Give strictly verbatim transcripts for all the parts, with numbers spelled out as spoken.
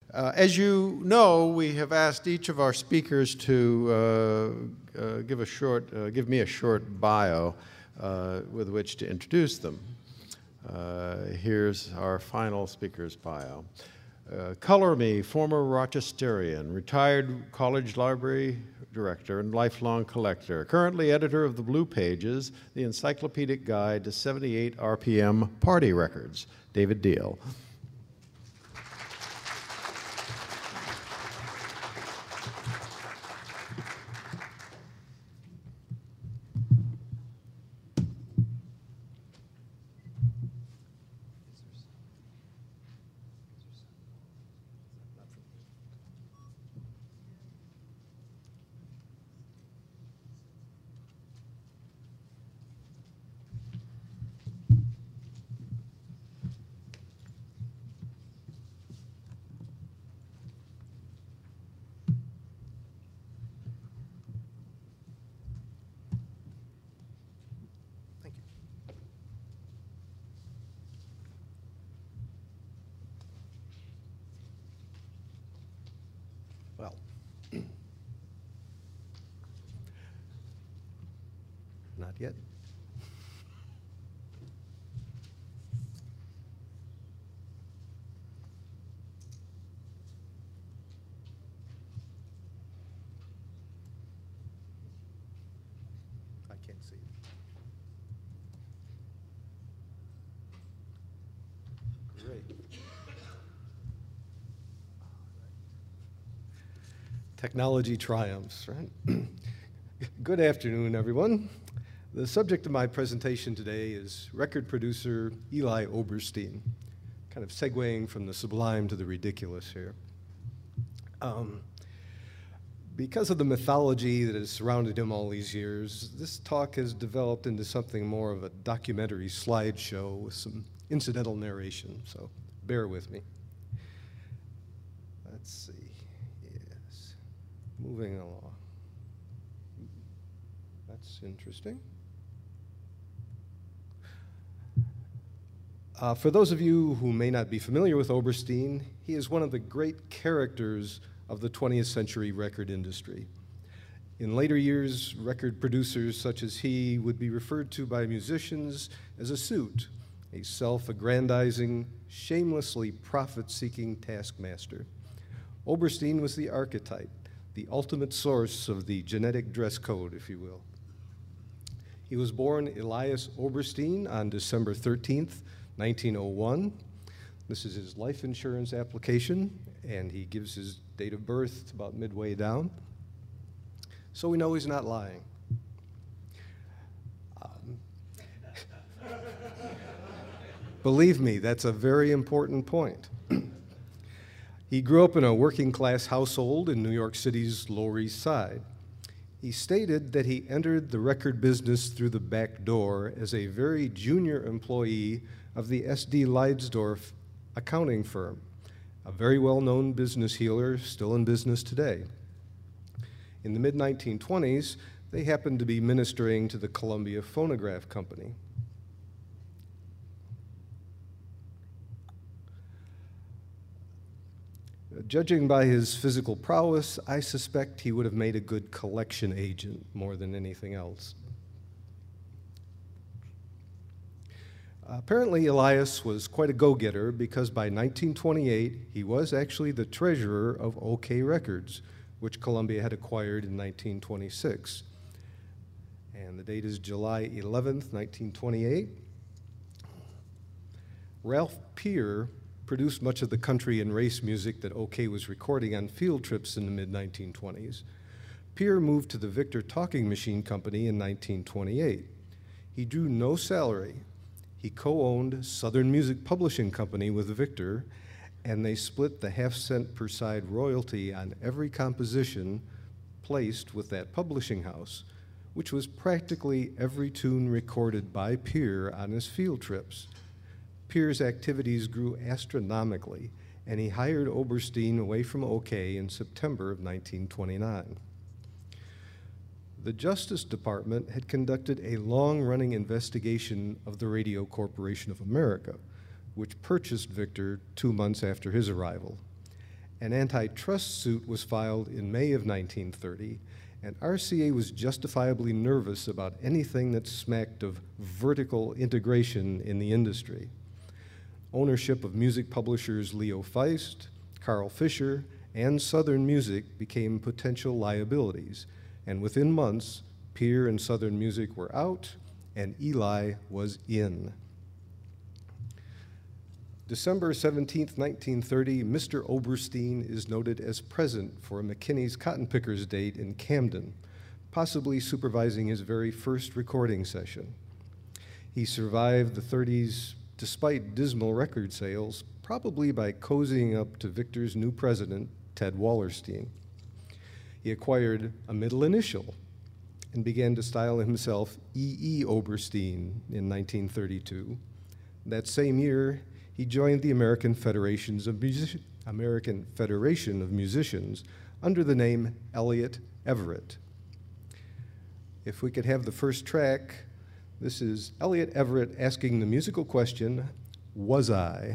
Uh, as you know, we have asked each of our speakers to uh, uh, give a short, uh, give me a short bio uh, with which to introduce them. Uh, here's our final speaker's bio. Uh, Color Me, former Rochesterian, retired college library director and lifelong collector, currently editor of the Blue Pages, the encyclopedic guide to seventy-eight R P M party records, David Diehl. Well, not yet. I can't see. Great. Technology triumphs, right? Good afternoon, everyone. The subject of my presentation today is record producer Eli Oberstein, kind of segueing from the sublime to the ridiculous here. Um, because of the mythology that has surrounded him all these years, this talk has developed into something more of a documentary slideshow with some incidental narration, so bear with me. Let's see. Moving along. That's interesting. Uh, for those of you who may not be familiar with Oberstein, he is one of the great characters of the twentieth century record industry. In later years, record producers such as he would be referred to by musicians as a suit, a self-aggrandizing, shamelessly profit-seeking taskmaster. Oberstein was the archetype, the ultimate source of the genetic dress code, if you will. He was born Elias Oberstein on December thirteenth, nineteen oh one. This is his life insurance application, and he gives his date of birth about midway down. So we know he's not lying. Um, believe me, that's a very important point. He grew up in a working-class household in New York City's Lower East Side. He stated that he entered the record business through the back door as a very junior employee of the S D Leidsdorf accounting firm, a very well-known business healer still in business today. In the mid nineteen twenties, they happened to be ministering to the Columbia Phonograph Company. Judging by his physical prowess, I suspect he would have made a good collection agent more than anything else. Apparently, Elias was quite a go-getter because by nineteen twenty-eight, he was actually the treasurer of OK Records, which Columbia had acquired in nineteen twenty-six. And the date is July eleventh, nineteen twenty-eight. Ralph Peer produced much of the country and race music that OK was recording on field trips in the mid nineteen twenties. Peer moved to the Victor Talking Machine Company in nineteen twenty-eight. He drew no salary. He co-owned Southern Music Publishing Company with Victor, and they split the half cent per side royalty on every composition placed with that publishing house, which was practically every tune recorded by Peer on his field trips. Peer's activities grew astronomically, and he hired Oberstein away from OK in September of nineteen twenty-nine. The Justice Department had conducted a long-running investigation of the Radio Corporation of America, which purchased Victor two months after his arrival. An antitrust suit was filed in May of nineteen thirty, and R C A was justifiably nervous about anything that smacked of vertical integration in the industry. Ownership of music publishers Leo Feist, Carl Fischer, and Southern Music became potential liabilities, and within months, Peer and Southern Music were out, and Eli was in. December seventeenth, nineteen thirty, Mister Oberstein is noted as present for McKinney's Cotton Pickers date in Camden, possibly supervising his very first recording session. He survived the thirties despite dismal record sales, probably by cozying up to Victor's new president, Ted Wallerstein. He acquired a middle initial and began to style himself E E. Oberstein in nineteen thirty-two. That same year, he joined the American Federations of Music- American Federation of Musicians under the name Elliott Everett. If we could have the first track, this is Elliott Everett asking the musical question, was I?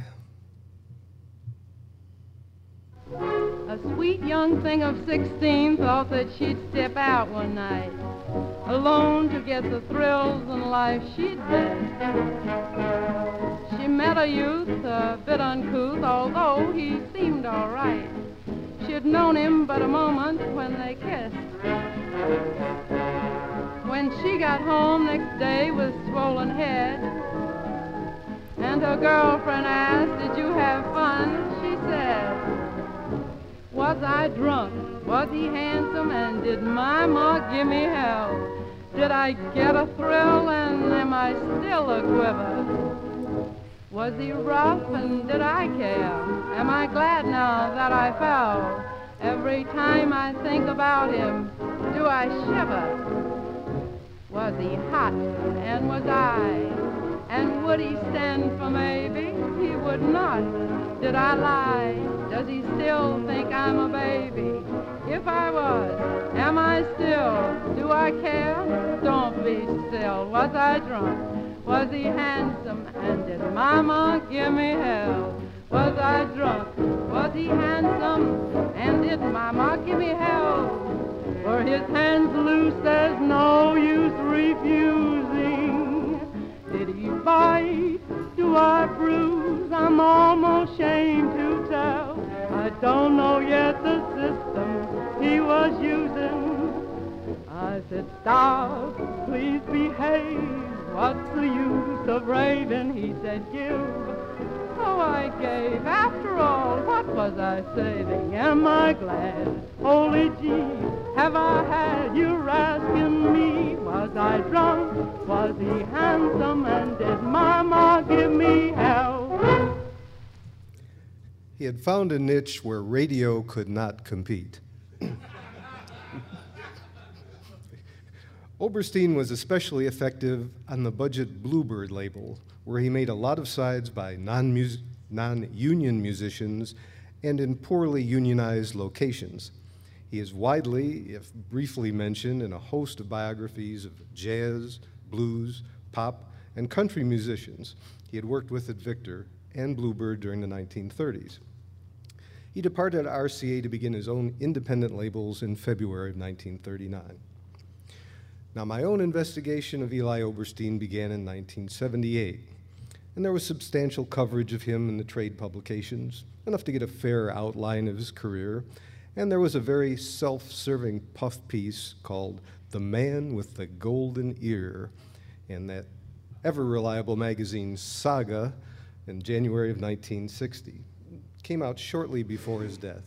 A sweet young thing of sixteen thought that she'd step out one night, alone to get the thrills in life she'd missed. She met a youth, a bit uncouth, although he seemed all right. She'd known him but a moment when they kissed. When she got home next day with swollen head, and her girlfriend asked, did you have fun? She said, was I drunk? Was he handsome? And did my ma give me hell? Did I get a thrill? And am I still a quiver? Was he rough? And did I care? Am I glad now that I fell? Every time I think about him, do I shiver? Was he hot? And was I? And would he stand for maybe? He would not. Did I lie? Does he still think I'm a baby? If I was, am I still? Do I care? Don't be still. Was I drunk? Was he handsome? And did Mama give me hell? Was I drunk? Was he handsome? And did Mama give me hell? Were his hands loose? There's no use refusing. Did he bite? Do I bruise? I'm almost ashamed to tell. I don't know yet the system he was using. I said, stop, please behave. What's the use of raving? He said, give. Oh, I gave. After all, what was I saving? Am I glad? Holy gee, have I had you asking me? Was I drunk? Was he handsome? And did Mama give me hell? He had found a niche where radio could not compete. Oberstein was especially effective on the budget Bluebird label, where he made a lot of sides by non-mus- non-union musicians and in poorly unionized locations. He is widely, if briefly mentioned, in a host of biographies of jazz, blues, pop, and country musicians he had worked with at Victor and Bluebird during the nineteen thirties. He departed R C A to begin his own independent labels in February of nineteen thirty-nine. Now, my own investigation of Eli Oberstein began in nineteen seventy-eight, and there was substantial coverage of him in the trade publications, enough to get a fair outline of his career, and there was a very self-serving puff piece called The Man with the Golden Ear in that ever-reliable magazine Saga in January of nineteen sixty. It came out shortly before his death.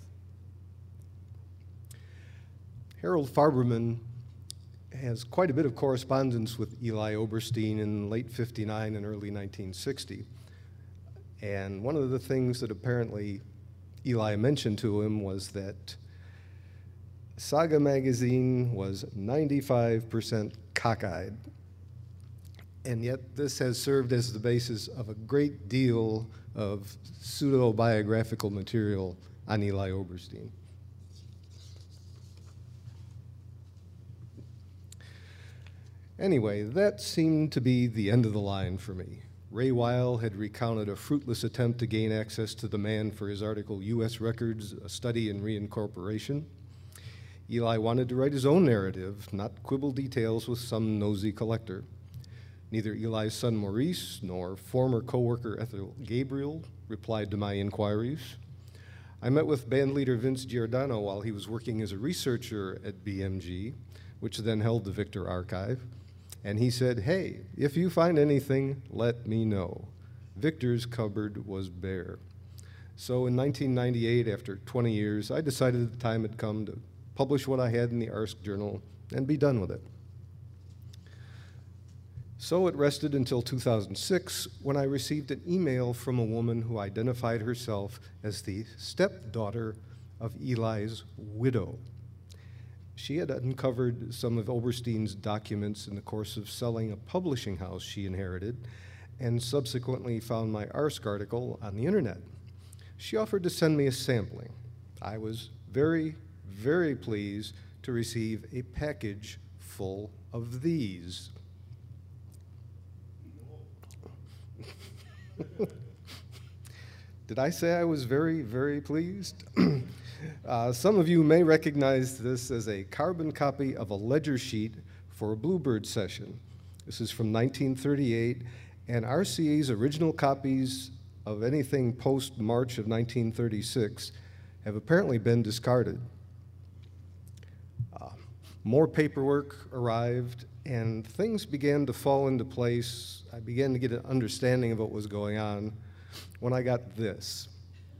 Harold Farberman has quite a bit of correspondence with Eli Oberstein in late fifty-nine and early nineteen sixty. And one of the things that apparently Eli mentioned to him was that Saga magazine was ninety-five percent cockeyed. And yet this has served as the basis of a great deal of pseudo-biographical material on Eli Oberstein. Anyway, that seemed to be the end of the line for me. Ray Weil had recounted a fruitless attempt to gain access to the man for his article, U S Records, A Study in Reincorporation. Eli wanted to write his own narrative, not quibble details with some nosy collector. Neither Eli's son Maurice nor former co-worker Ethel Gabriel replied to my inquiries. I met with bandleader Vince Giordano while he was working as a researcher at B M G, which then held the Victor Archive, and he said, "Hey, if you find anything, let me know." Victor's cupboard was bare. So in nineteen ninety-eight, after twenty years, I decided the time had come to publish what I had in the A R S C Journal and be done with it. So it rested until two thousand six, when I received an email from a woman who identified herself as the stepdaughter of Eli's widow. She had uncovered some of Oberstein's documents in the course of selling a publishing house she inherited, and subsequently found my A R S C article on the internet. She offered to send me a sampling. I was very, very pleased to receive a package full of these. Did I say I was very, very pleased? uh, some of you may recognize this as a carbon copy of a ledger sheet for a Bluebird session. This is from nineteen thirty-eight, and R C A's original copies of anything post-March of nineteen thirty-six have apparently been discarded. Uh, more paperwork arrived, and things began to fall into place. I began to get an understanding of what was going on when I got this.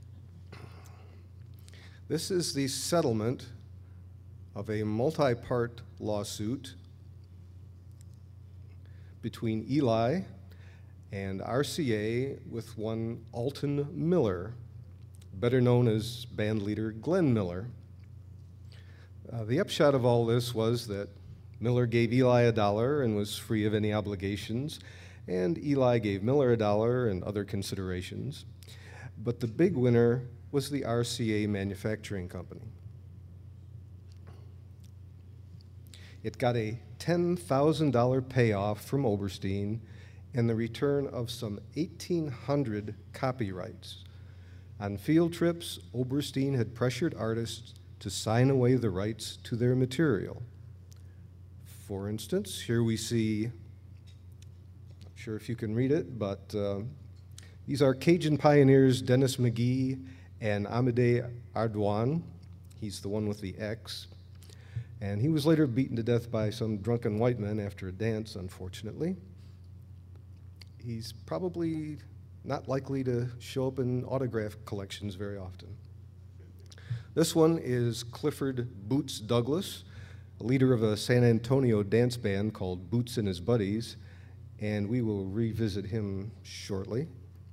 This is the settlement of a multi-part lawsuit between Eli and R C A with one Alton Miller, better known as bandleader Glenn Miller. Uh, the upshot of all this was that Miller gave Eli a dollar and was free of any obligations, and Eli gave Miller a dollar and other considerations. But the big winner was the R C A Manufacturing Company. It got a ten thousand dollar payoff from Oberstein and the return of some eighteen hundred copyrights. On field trips, Oberstein had pressured artists to sign away the rights to their material. For instance, here we see, not sure if you can read it, but uh, these are Cajun pioneers Dennis McGee and Amédée Ardouin. He's the one with the X. And he was later beaten to death by some drunken white men after a dance, unfortunately. He's probably not likely to show up in autograph collections very often. This one is Clifford Boots Douglas, a leader of a San Antonio dance band called Boots and His Buddies, and we will revisit him shortly.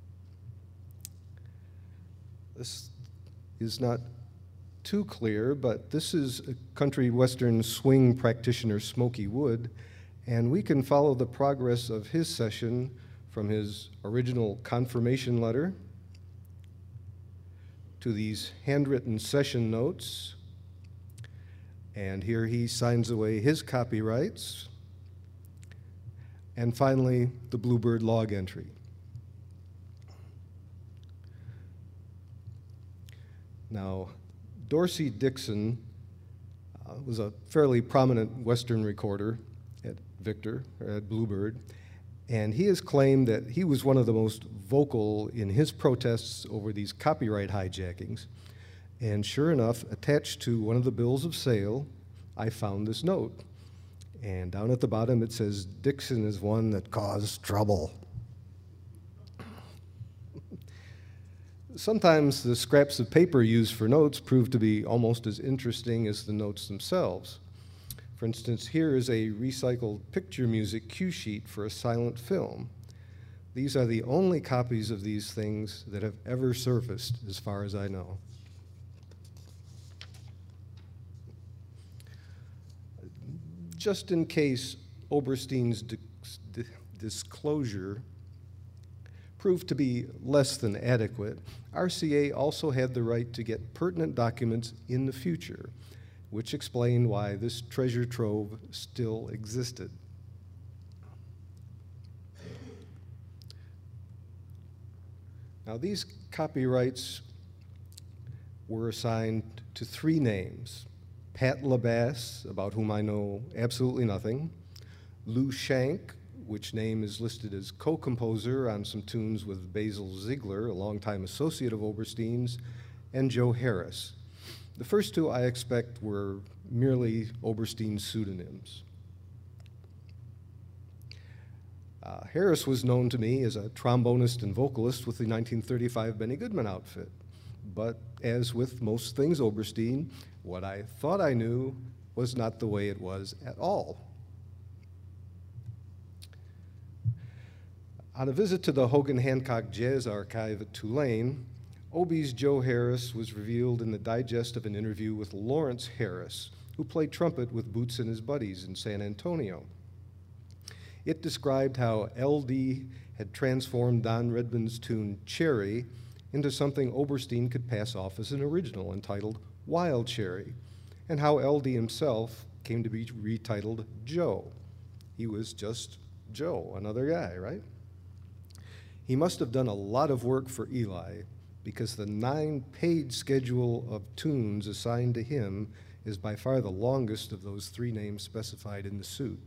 This is not too clear, but this is a country western swing practitioner, Smokey Wood, and we can follow the progress of his session from his original confirmation letter to these handwritten session notes. And here he signs away his copyrights. And finally, the Bluebird log entry. Now, Dorsey Dixon uh, was a fairly prominent Western recorder at Victor, or at Bluebird, and he has claimed that he was one of the most vocal in his protests over these copyright hijackings. And sure enough, attached to one of the bills of sale, I found this note. And down at the bottom it says, "Dixon is one that caused trouble." Sometimes the scraps of paper used for notes prove to be almost as interesting as the notes themselves. For instance, here is a recycled picture music cue sheet for a silent film. These are the only copies of these things that have ever surfaced, as far as I know. Just in case Oberstein's di- di- disclosure proved to be less than adequate, R C A also had the right to get pertinent documents in the future, which explained why this treasure trove still existed. Now, these copyrights were assigned to three names: Pat LaBasse, about whom I know absolutely nothing; Lou Shank, which name is listed as co-composer on some tunes with Basil Ziegler, a longtime associate of Oberstein's; and Joe Harris. The first two, I expect, were merely Oberstein's pseudonyms. Uh, Harris was known to me as a trombonist and vocalist with the nineteen thirty-five Benny Goodman outfit. But as with most things Oberstein, what I thought I knew was not the way it was at all. On a visit to the Hogan Hancock Jazz Archive at Tulane, Obie's Joe Harris was revealed in the digest of an interview with Lawrence Harris, who played trumpet with Boots and his buddies in San Antonio. It described how L D had transformed Don Redman's tune Cherry into something Oberstein could pass off as an original entitled Wild Cherry, and how L D himself came to be retitled Joe. He was just Joe, another guy, right? He must have done a lot of work for Eli, because the nine-page schedule of tunes assigned to him is by far the longest of those three names specified in the suit.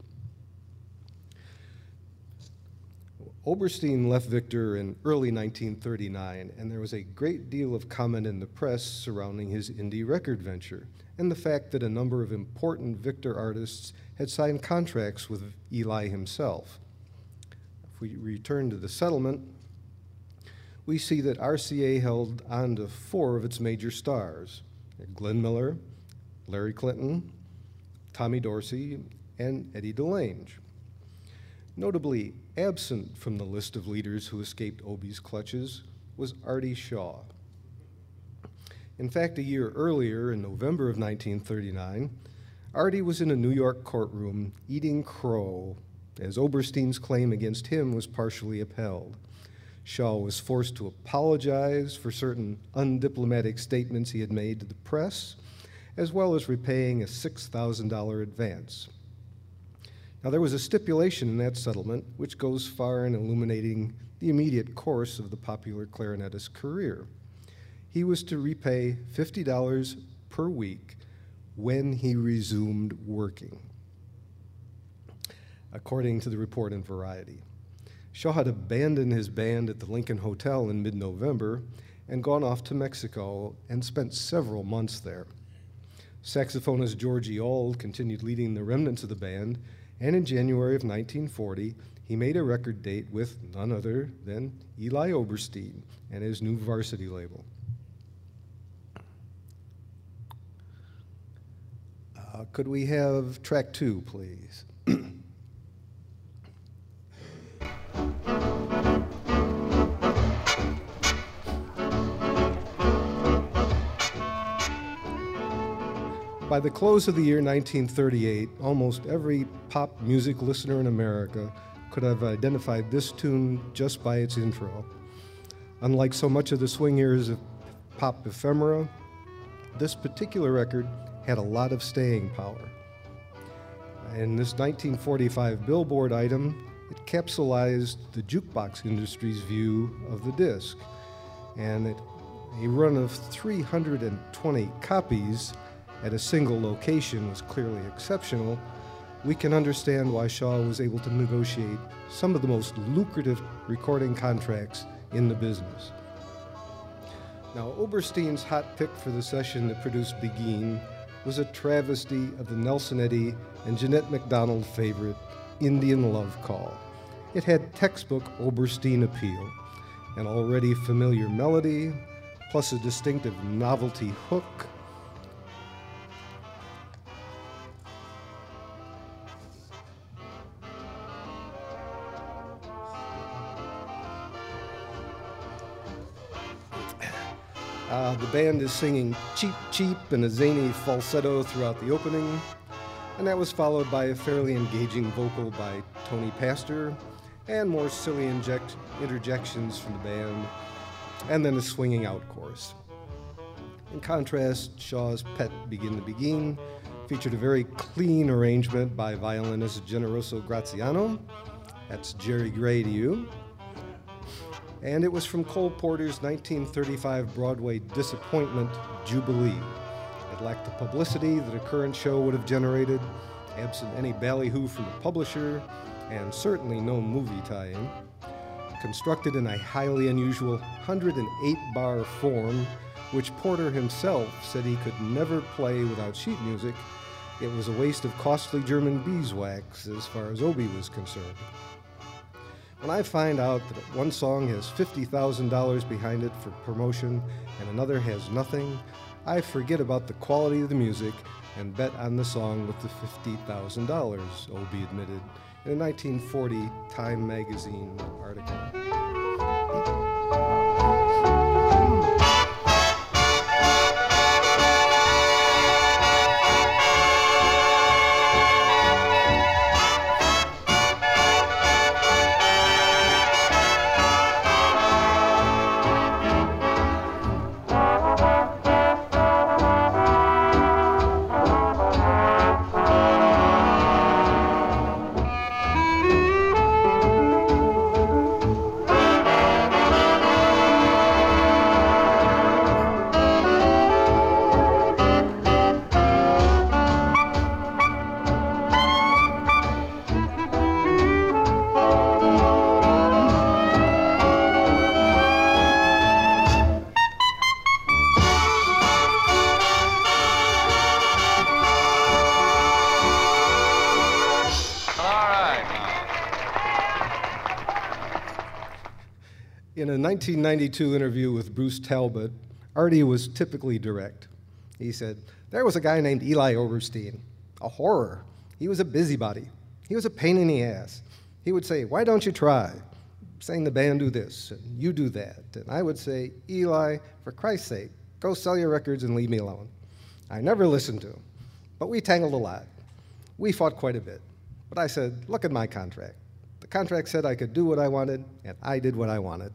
Oberstein left Victor in early nineteen thirty-nine, and there was a great deal of comment in the press surrounding his indie record venture, and the fact that a number of important Victor artists had signed contracts with Eli himself. If we return to the settlement, we see that R C A held on to four of its major stars: Glenn Miller, Larry Clinton, Tommy Dorsey, and Eddie DeLange. Notably absent from the list of leaders who escaped Obie's clutches was Artie Shaw. In fact, a year earlier, in November of nineteen thirty-nine, Artie was in a New York courtroom eating crow as Oberstein's claim against him was partially upheld. Shaw was forced to apologize for certain undiplomatic statements he had made to the press, as well as repaying a six thousand dollar advance. Now, there was a stipulation in that settlement which goes far in illuminating the immediate course of the popular clarinetist's career. He was to repay fifty dollars per week when he resumed working, according to the report in Variety. Shaw had abandoned his band at the Lincoln Hotel in mid-November and gone off to Mexico and spent several months there. Saxophonist Georgie Auld continued leading the remnants of the band, and in January of nineteen forty, he made a record date with none other than Eli Oberstein and his new Varsity label. Uh, could we have track two, please? By the close of the year nineteen thirty-eight, almost every pop music listener in America could have identified this tune just by its intro. Unlike so much of the swing years of pop ephemera, this particular record had a lot of staying power. In this nineteen forty-five Billboard item, it capsulized the jukebox industry's view of the disc, and it, a run of three hundred twenty copies at a single location was clearly exceptional. We can understand why Shaw was able to negotiate some of the most lucrative recording contracts in the business. Now, Oberstein's hot pick for the session that produced Begin was a travesty of the Nelson Eddy and Jeanette MacDonald favorite, Indian Love Call. It had textbook Oberstein appeal, an already familiar melody, plus a distinctive novelty hook. Uh, the band is singing Cheep Cheep in a zany falsetto throughout the opening, and that was followed by a fairly engaging vocal by Tony Pastor, and more silly inject interjections from the band, and then a swinging out chorus. In contrast, Shaw's Pet Begin to Begin featured a very clean arrangement by violinist Generoso Graziano. That's Jerry Gray to you. and it was from Cole Porter's nineteen thirty-five Broadway disappointment, Jubilee. It lacked the publicity that a current show would have generated, absent any ballyhoo from the publisher, and certainly no movie tie-in. Constructed in a highly unusual one hundred eight bar form, which Porter himself said he could never play without sheet music, it was a waste of costly German beeswax as far as Obie was concerned. When I find out that one song has fifty thousand dollars behind it for promotion and another has nothing, I forget about the quality of the music and bet on the song with the fifty thousand dollars, Obie admitted in a nineteen forty Time magazine article. In a nineteen ninety-two interview with Bruce Talbot, Artie was typically direct. He said, "There was a guy named Eli Oberstein, a horror. He was a busybody. He was a pain in the ass. He would say, 'Why don't you try?' Saying the band do this, and you do that. And I would say, 'Eli, for Christ's sake, go sell your records and leave me alone.' I never listened to him, but we tangled a lot. We fought quite a bit. But I said, 'Look at my contract.' The contract said I could do what I wanted, and I did what I wanted."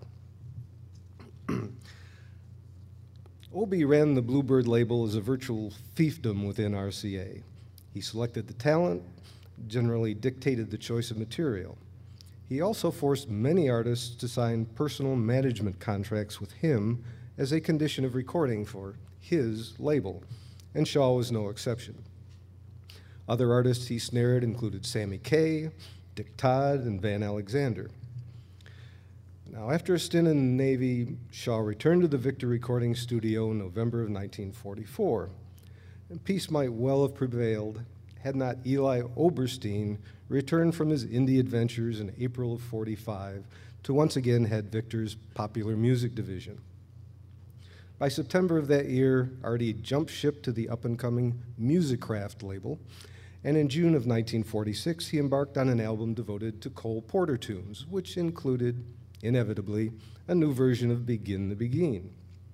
Obie ran the Bluebird label as a virtual fiefdom within R C A. He selected the talent, generally dictated the choice of material. He also forced many artists to sign personal management contracts with him as a condition of recording for his label, and Shaw was no exception. Other artists he snared included Sammy Kaye, Dick Todd, and Van Alexander. Now, after a stint in the Navy, Shaw returned to the Victor Recording Studio in November of nineteen forty-four. And peace might well have prevailed had not Eli Oberstein returned from his indie adventures in April of forty-five to once again head Victor's popular music division. By September of that year, Artie jumped ship to the up-and-coming Musicraft label, and in June of nineteen forty-six, he embarked on an album devoted to Cole Porter tunes, which included, inevitably, a new version of Begin the Beguine.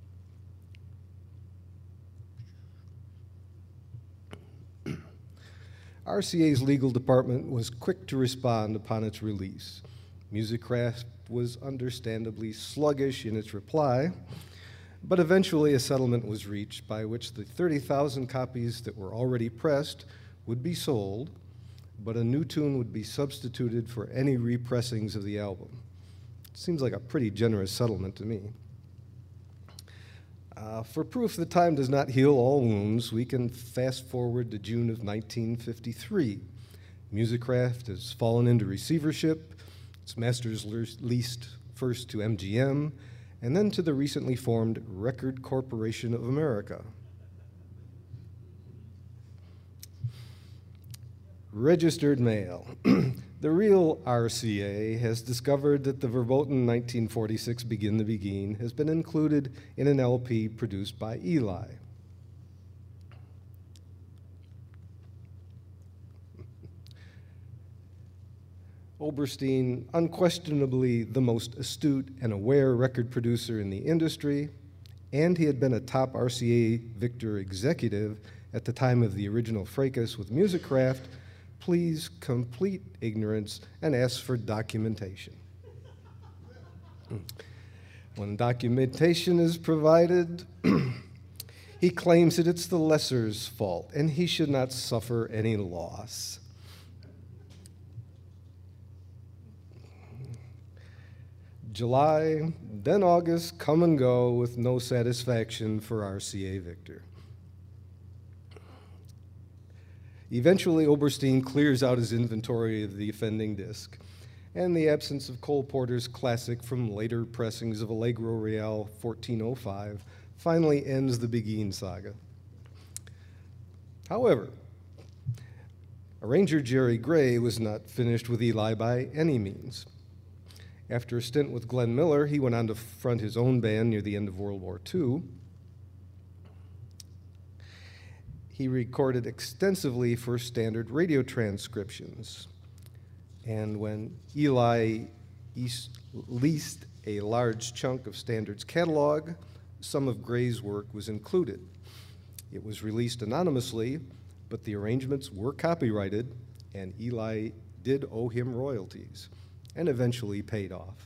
R C A's legal department was quick to respond upon its release. Musicraft was understandably sluggish in its reply, but eventually a settlement was reached by which the thirty thousand copies that were already pressed would be sold, but a new tune would be substituted for any repressings of the album. Seems like a pretty generous settlement to me. Uh, for proof that time does not heal all wounds, we can fast forward to June of nineteen fifty-three. Musicraft has fallen into receivership. Its masters leased first to M G M and then to the recently formed Record Corporation of America. Registered mail. The real R C A has discovered that the verboten nineteen forty-six Begin the Beguine has been included in an L P produced by Eli. Oberstein, unquestionably the most astute and aware record producer in the industry, and he had been a top R C A Victor executive at the time of the original fracas with Musicraft, pleads complete ignorance and asks for documentation. When documentation is provided, he claims that it's the lessor's fault and he should not suffer any loss. July, then August come and go with no satisfaction for R C A Victor. Eventually, Oberstein clears out his inventory of the offending disc, and the absence of Cole Porter's classic from later pressings of Allegro Real fourteen oh five finally ends the Beguine saga. However, arranger Jerry Gray was not finished with Eli by any means. After a stint with Glenn Miller, he went on to front his own band near the end of World War Two. He recorded extensively for standard radio transcriptions. And when Eli East leased a large chunk of Standard's catalog, some of Gray's work was included. It was released anonymously, but the arrangements were copyrighted, and Eli did owe him royalties, and eventually paid off.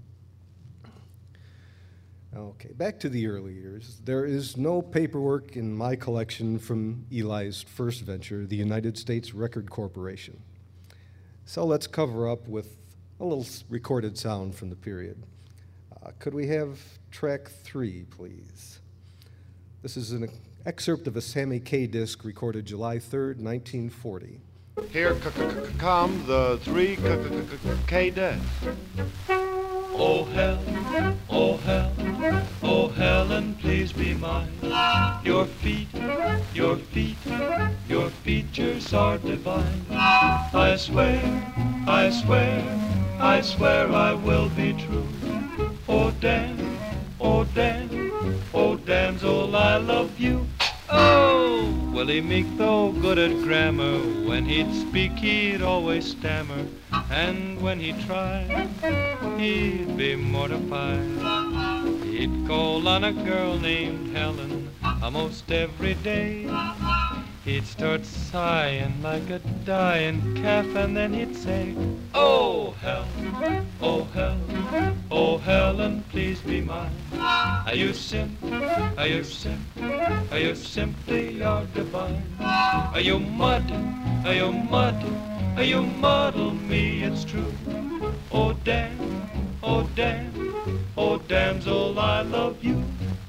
Okay, back to the early years. There is no paperwork in my collection from Eli's first venture, the United States Record Corporation. So let's cover up with a little recorded sound from the period. Uh, could we have track three, please? This is an excerpt of a Sammy Kaye disc recorded July third, nineteen forty. Here c -c -c come the three Kaye deaths. Oh hell, oh hell, oh Helen, please be mine. Your feet, your feet, your features are divine. I swear, I swear, I swear I will be true. Oh Dan, oh Dan, oh damsel, I love you. Oh, Willie Meek, though good at grammar, when he'd speak he'd always stammer, and when he tried, he'd be mortified. He'd call on a girl named Helen almost every day. He'd start sighing like a dying calf, and then he'd say, oh hell, oh hell, oh Helen, please be mine. Are you simp, are you simp, are you simply are divine? Are you mud, are you mud, are you muddle me, it's true. Oh Dan, oh Dan, oh damsel, I love you.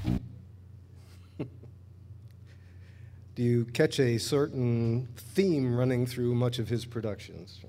Do you catch a certain theme running through much of his productions?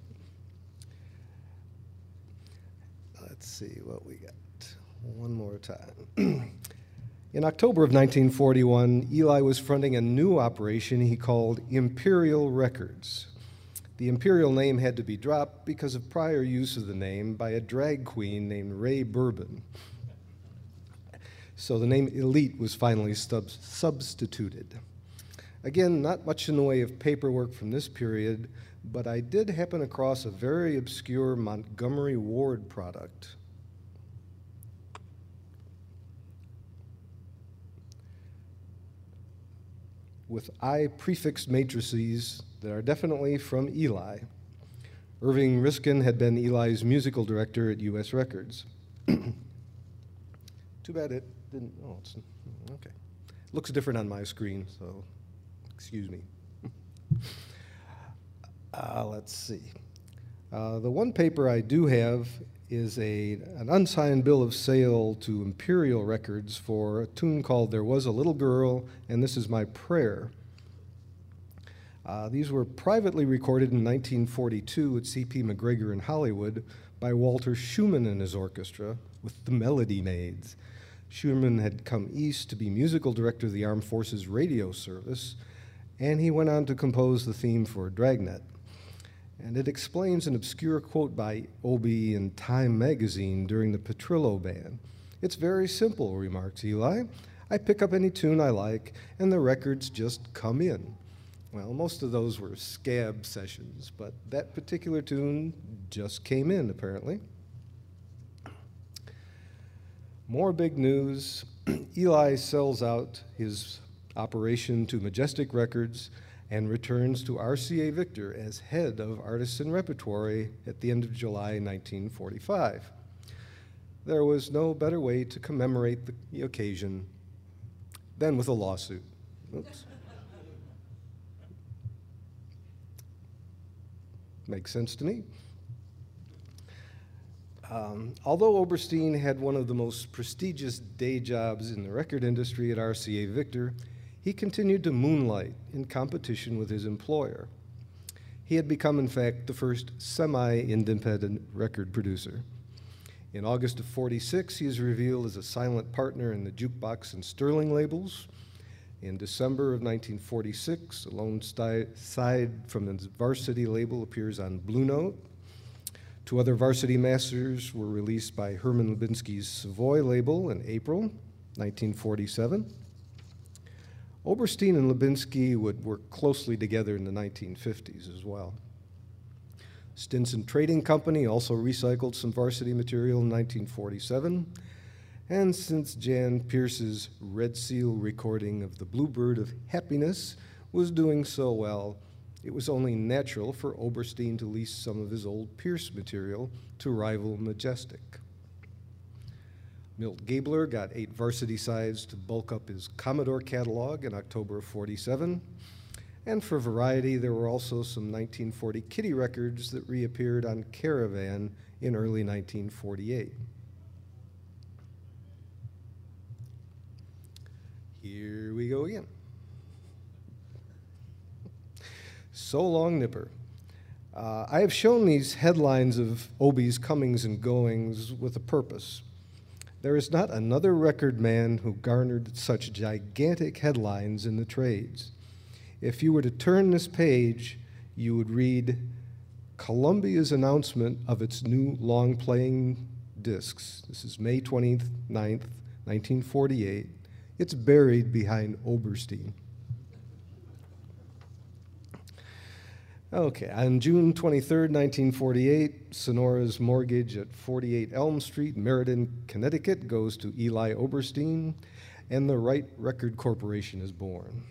Let's see what we got. One more time. In October of nineteen forty-one, Eli was fronting a new operation he called Imperial Records. The Imperial name had to be dropped because of prior use of the name by a drag queen named Ray Bourbon. So the name Elite was finally sub- substituted. Again, not much in the way of paperwork from this period, but I did happen across a very obscure Montgomery Ward product. With I prefixed matrices that are definitely from Eli. Irving Riskin had been Eli's musical director at U S Records. Too bad it didn't, oh, it's, okay. Looks different on my screen, so excuse me. uh, let's see. Uh, the one paper I do have is a, an unsigned bill of sale to Imperial Records for a tune called There Was a Little Girl, and This Is My Prayer. Uh, these were privately recorded in nineteen forty-two at C P McGregor in Hollywood by Walter Schumann and his orchestra with the Melody Maids. Schumann had come east to be musical director of the Armed Forces Radio Service, and he went on to compose the theme for Dragnet. And it explains an obscure quote by Obie in Time magazine during the Petrillo Band. It's very simple, remarks Eli. I pick up any tune I like, and the records just come in. Well, most of those were scab sessions, but that particular tune just came in, apparently. More big news. Eli sells out his operation to Majestic Records and returns to R C A Victor as head of Artists and Repertory at the end of July nineteen forty-five. There was no better way to commemorate the, the occasion than with a lawsuit. Oops. Makes sense to me. Um, although Oberstein had one of the most prestigious day jobs in the record industry at R C A Victor, he continued to moonlight in competition with his employer. He had become, in fact, the first semi-independent record producer. In August of forty-six, he is revealed as a silent partner in the Jukebox and Sterling labels. In December of nineteen forty-six, a lone side from his Varsity label appears on Blue Note. Two other Varsity masters were released by Herman Lubinsky's Savoy label in April nineteen forty-seven. Oberstein and Lubinsky would work closely together in the nineteen fifties as well. Stinson Trading Company also recycled some Varsity material in nineteen forty-seven, and since Jan Pierce's Red Seal recording of the Bluebird of Happiness was doing so well, it was only natural for Oberstein to lease some of his old Pierce material to rival Majestic. Milt Gabler got eight Varsity sides to bulk up his Commodore catalog in October of forty-seven. And for variety, there were also some nineteen forty Kitty records that reappeared on Caravan in early nineteen forty-eight. Here we go again. So long, Nipper. Uh, I have shown these headlines of Obie's comings and goings with a purpose. There is not another record man who garnered such gigantic headlines in the trades. If you were to turn this page, you would read Columbia's announcement of its new long-playing discs. This is May twenty-ninth, nineteen forty-eight. It's buried behind Oberstein. Okay, on June twenty-third, nineteen forty-eight, Sonora's mortgage at forty-eight Elm Street, Meriden, Connecticut, goes to Eli Oberstein, and the Wright Record Corporation is born.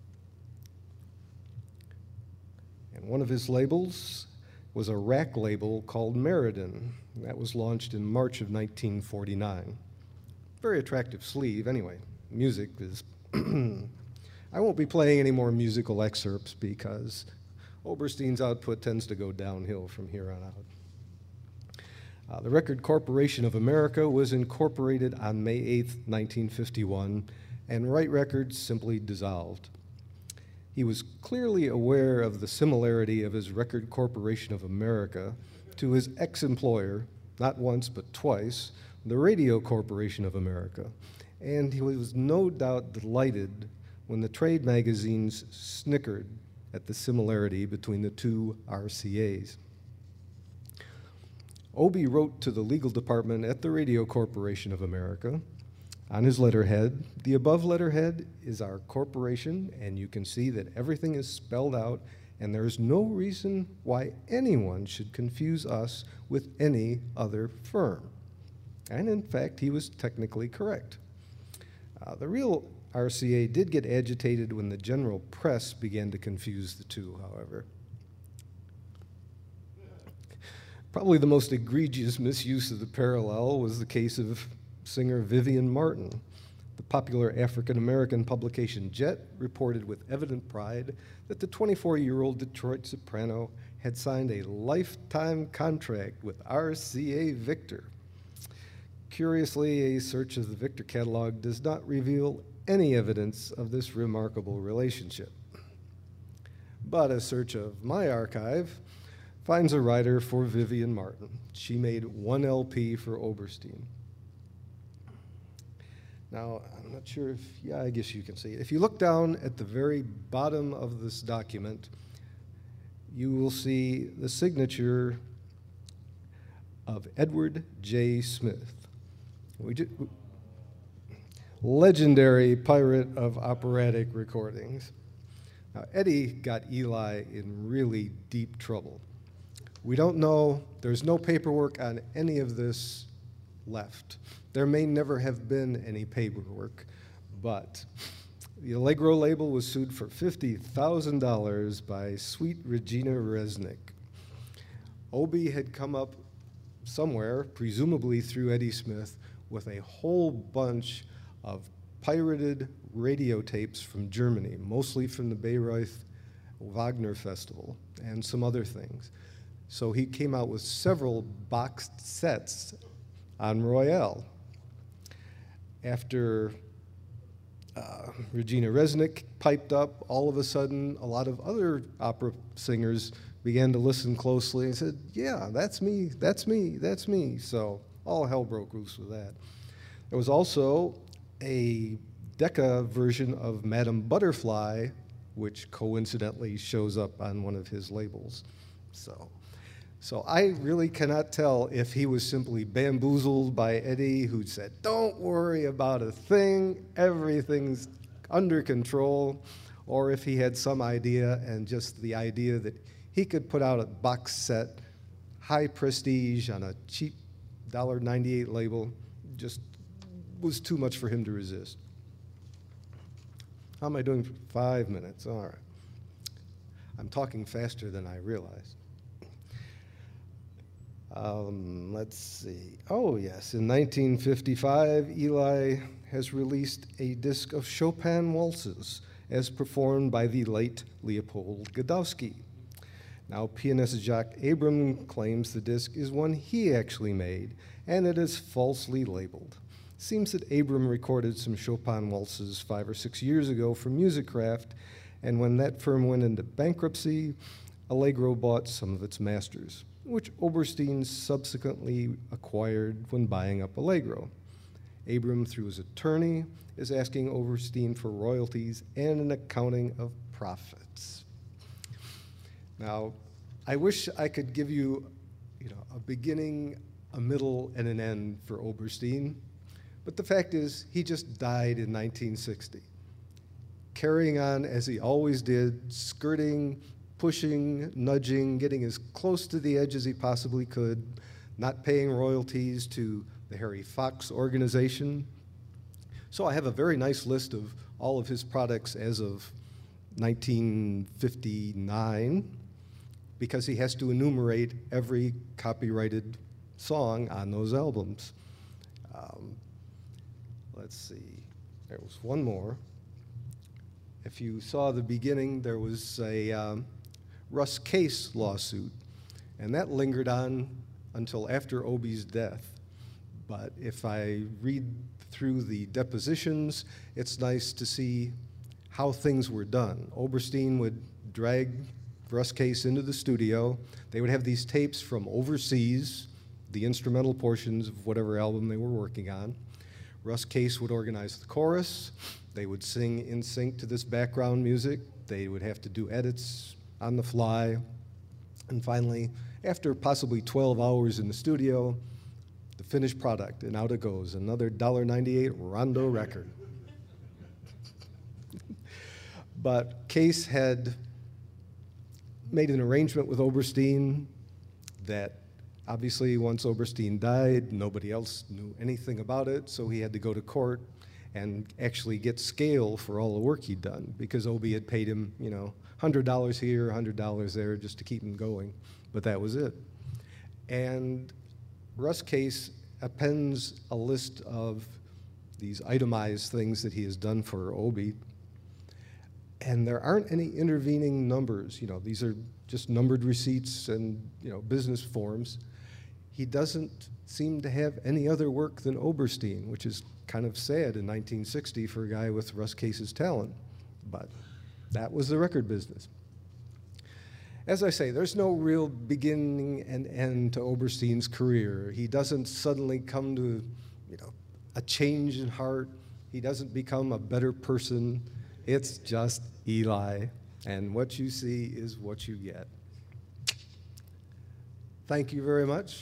And one of his labels was a rack label called Meriden. That was launched in March of nineteen forty-nine. Very attractive sleeve, anyway. Music is... I won't be playing any more musical excerpts because Oberstein's output tends to go downhill from here on out. Uh, the Record Corporation of America was incorporated on May eighth, nineteen fifty-one, and Wright Records simply dissolved. He was clearly aware of the similarity of his Record Corporation of America to his ex-employer, not once but twice, the Radio Corporation of America, and he was no doubt delighted when the trade magazines snickered at the similarity between the two R C As. Obie wrote to the legal department at the Radio Corporation of America. On his letterhead, the above letterhead is our corporation, and you can see that everything is spelled out, and there is no reason why anyone should confuse us with any other firm. And in fact, he was technically correct. Uh, the real R C A did get agitated when the general press began to confuse the two, however. Probably the most egregious misuse of the parallel was the case of singer Vivian Martin. The popular African-American publication Jet reported with evident pride that the twenty-four-year-old Detroit soprano had signed a lifetime contract with R C A Victor. Curiously, a search of the Victor catalog does not reveal any evidence of this remarkable relationship. But a search of my archive finds a writer for Vivian Martin. She made one L P for Oberstein. Now, I'm not sure if, yeah, I guess you can see it. If you look down at the very bottom of this document, you will see the signature of Edward J. Smith. We did, legendary pirate of operatic recordings. Now, Eddie got Eli in really deep trouble. We don't know, there's no paperwork on any of this left. There may never have been any paperwork, but the Allegro label was sued for fifty thousand dollars by Sweet Regina Resnick. Obie had come up somewhere, presumably through Eddie Smith, with a whole bunch of pirated radio tapes from Germany, mostly from the Bayreuth Wagner Festival and some other things. So he came out with several boxed sets on Royale. After uh, Regina Resnick piped up, all of a sudden a lot of other opera singers began to listen closely and said, yeah, that's me, that's me, that's me. So all hell broke loose with that. There was also a Decca version of Madame Butterfly, which coincidentally shows up on one of his labels. So, so I really cannot tell if he was simply bamboozled by Eddie, who said, don't worry about a thing, everything's under control, or if he had some idea and just the idea that he could put out a box set, high prestige on a cheap one dollar ninety-eight label, just was too much for him to resist. How am I doing for five minutes? All right. I'm talking faster than I realized. Um, let's see. Oh, yes. In nineteen fifty-five, Eli has released a disc of Chopin waltzes as performed by the late Leopold Godowsky. Now, pianist Jacques Abram claims the disc is one he actually made, and it is falsely labeled. Seems that Abram recorded some Chopin waltzes five or six years ago for Musicraft, and when that firm went into bankruptcy, Allegro bought some of its masters, which Oberstein subsequently acquired when buying up Allegro. Abram, through his attorney, is asking Oberstein for royalties and an accounting of profits. Now, I wish I could give you, you know, a beginning, a middle, and an end for Oberstein, but the fact is, he just died in nineteen sixty, carrying on as he always did, skirting, pushing, nudging, getting as close to the edge as he possibly could, not paying royalties to the Harry Fox organization. So I have a very nice list of all of his products as of nineteen fifty-nine, because he has to enumerate every copyrighted song on those albums. Um, let's see, there was one more. If you saw the beginning, there was a um, Russ Case lawsuit, and that lingered on until after Obie's death. But if I read through the depositions, it's nice to see how things were done. Oberstein would drag Russ Case into the studio. They would have these tapes from overseas, the instrumental portions of whatever album they were working on. Russ Case would organize the chorus. They would sing in sync to this background music. They would have to do edits on the fly. And finally, after possibly twelve hours in the studio, the finished product, and out it goes, another one dollar ninety-eight Rondo record. But Case had made an arrangement with Oberstein that obviously once Oberstein died, nobody else knew anything about it, so he had to go to court and actually get scale for all the work he'd done, because Obie had paid him, you know, one hundred dollars here, one hundred dollars there, just to keep him going, but that was it. And Russ Case appends a list of these itemized things that he has done for Obie, and there aren't any intervening numbers. You know, these are just numbered receipts and, you know, business forms. He doesn't seem to have any other work than Oberstein, which is kind of sad in nineteen sixty for a guy with Russ Case's talent, but that was the record business. As I say, there's no real beginning and end to Oberstein's career. He doesn't suddenly come to, you know, a change in heart. He doesn't become a better person. It's just Eli, and what you see is what you get. Thank you very much.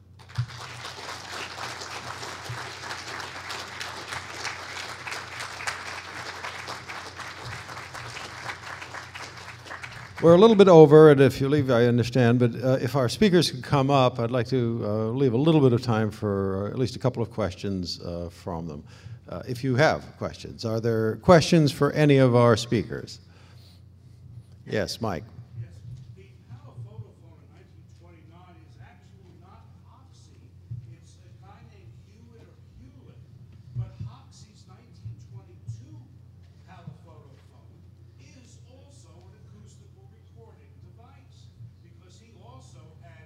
We're a little bit over, and if you leave, I understand, but uh, if our speakers could come up, I'd like to uh, leave a little bit of time for uh, at least a couple of questions uh, from them. Uh, if you have questions. Are there questions for any of our speakers? Yes, Mike. Yes, the Palaphotophone in nineteen twenty-nine is actually not Hoxie. It's a guy named Hewitt or Hewlett. But Hoxie's nineteen twenty-two Palaphotophone is also an acoustical recording device, because he also had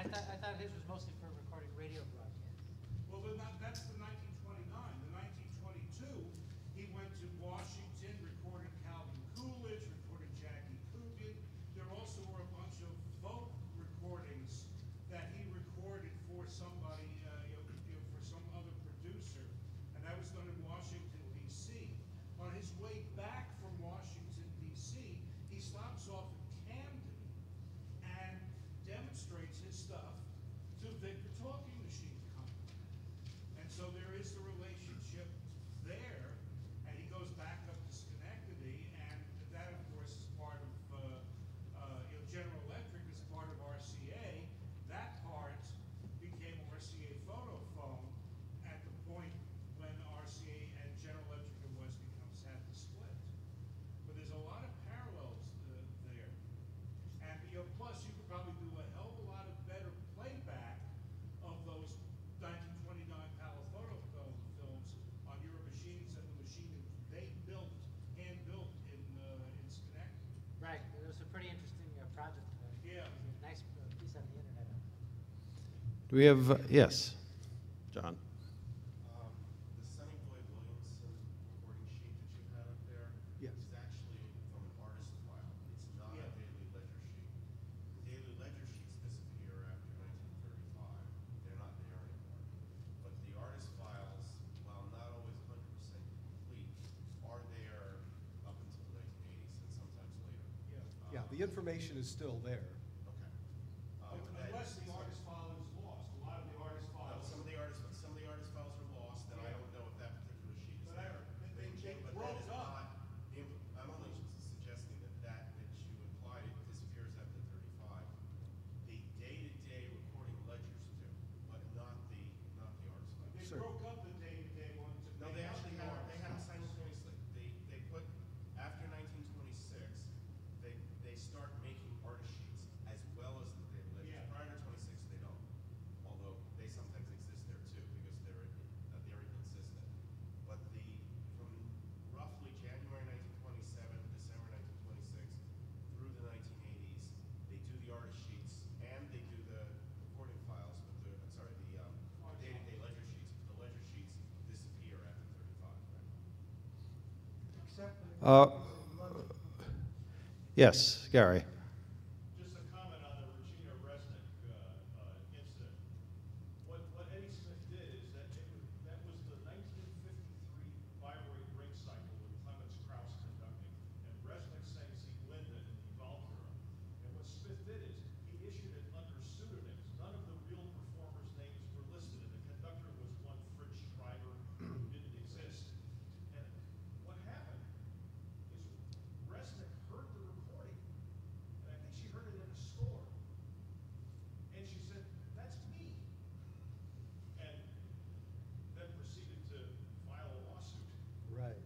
I thought, I thought his was mostly for recording radio broadcasts. Well, then that, that's the nineteen twenty-nine. The nineteen twenty-two, he went to Washington, recorded Calvin Coolidge, recorded Jackie Coogan. There also were a bunch of folk recordings that he recorded for somebody, uh, you know, you know, for some other producer, and that was done in Washington, D C. On his way back from Washington, D C, he stops off at Camden and demonstrates his stuff to Victor Talking Machine Company. And so there is a relationship there, and he goes back up to Schenectady, and that, of course, is part of, uh, uh, you know, General Electric is part of R C A. That part became R C A Photophone at the point when R C A and General Electric and Westinghouse had to split. But there's a lot of parallels uh, there. And, you know, plus you could probably do a hell of a lot of better playback of those nineteen twenty-nine Palo Photo films on your machines than the machine that they built, hand built in uh, in Schenectady. Right, it was a pretty interesting uh, project. Uh, Yeah. it was a nice uh, piece on the internet. Do we have, uh, yes, John? Um, the Sonny Boy Williamson recording sheet that you had up there Yes. is actually from an artist file. It's not Yeah. a daily ledger sheet. The daily ledger sheets disappear after nineteen thirty-five. They're not there anymore. But the artist files, while not always one hundred percent complete, are there up until the nineteen eighties and sometimes later. Yeah. Yeah, the information is still there. Okay. Um, but that- Unless the artist file is lost. A lot of the artist Well, files. some of the artists, some of the artist files are lost, and I don't know if that particular sheet is But I- there. they- they- they But that broke is up. not, the impl- I'm only suggesting that that, that you implied it disappears after thirty-five. The day-to-day recording ledgers do, but not the, not the artist They files. Sure. broke up the day-to-day ones. and No, made they up actually the had, artist they had them files. simultaneously. They, they put, after nineteen twenty-six, they, they start making artist sheets as well as the daily ledgers. Yeah. Prior to twenty-six, they don't, although they sometimes exist there too, because they're, uh, they're inconsistent. But the, from roughly January nineteen twenty-seven, December nineteen twenty-six, through the nineteen eighties, they do the artist sheets and they do the recording files, but the, I'm sorry, the, um, day-to-day ledger sheets. The ledger sheets disappear after thirty-five, right? Except for Uh, Yes, Gary. Just a comment on the Regina Resnick uh, uh, incident. What, what Eddie Smith did is that it was, that was the nineteen fifty-three Bayreuth ring cycle with Clemens Krauss conducting, and Resnick sang See Glinda in the Walküre. And what Smith did is he issued it under pseudonyms. None of the real performers' names were listed, and the conductor was one Fritz Schreiber who didn't exist. And what happened is Resnick heard the recording, and I think she heard it in a store. And she said, "That's me." And then proceeded to file a lawsuit. Right.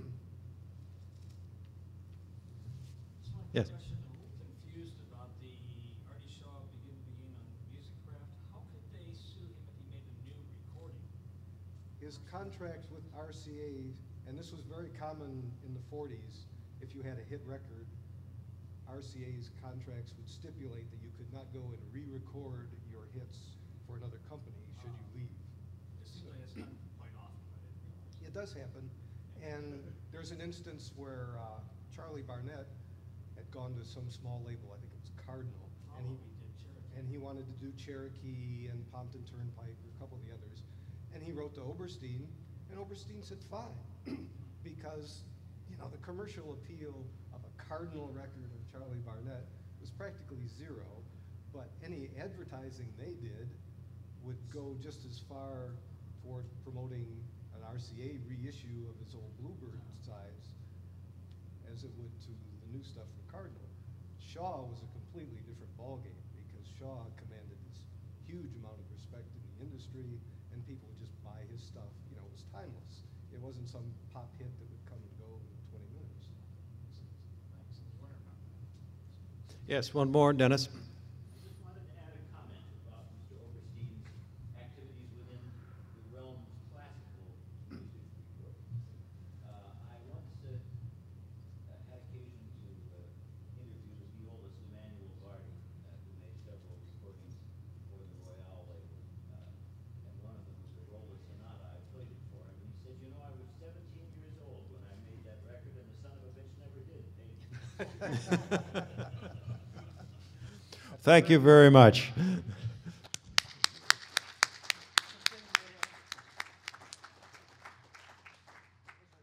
Just one Yes. quick question. I'm a little confused about the Artie Shaw Begin Being on Musicraft. How could they sue him if he made a new recording? His contract with R C A, and this was very common in the forties, if you had a hit record, R C A's contracts would stipulate that you could not go and re-record your hits for another company should you leave. It seems like it's not quite often, but I didn't realize. It does happen, and there's an instance where uh, Charlie Barnett had gone to some small label, I think it was Cardinal, and he, Probably did Cherokee. and he wanted to do Cherokee and Pompton Turnpike, or a couple of the others. And he wrote to Oberstein, and Oberstein said, fine, because, you know, the commercial appeal of a Cardinal record of Charlie Barnett was practically zero, but any advertising they did would go just as far toward promoting an R C A reissue of his old Bluebird size as it would to the new stuff from Cardinal. Shaw was a completely different ballgame because Shaw commanded this huge amount of respect in the industry, and people would just buy his stuff. You know, it was timeless. It wasn't some pop hit that would come and go in twenty minutes. Thanks. I was wondering about that. Yes, one more, Dennis. I just wanted to add a comment about Mister Oberstein's activities within the realm of classical music recording. Uh, I once uh, uh, had occasion to uh, interview the violist Emmanuel Vardy, uh, who made several recordings for Thank you very much.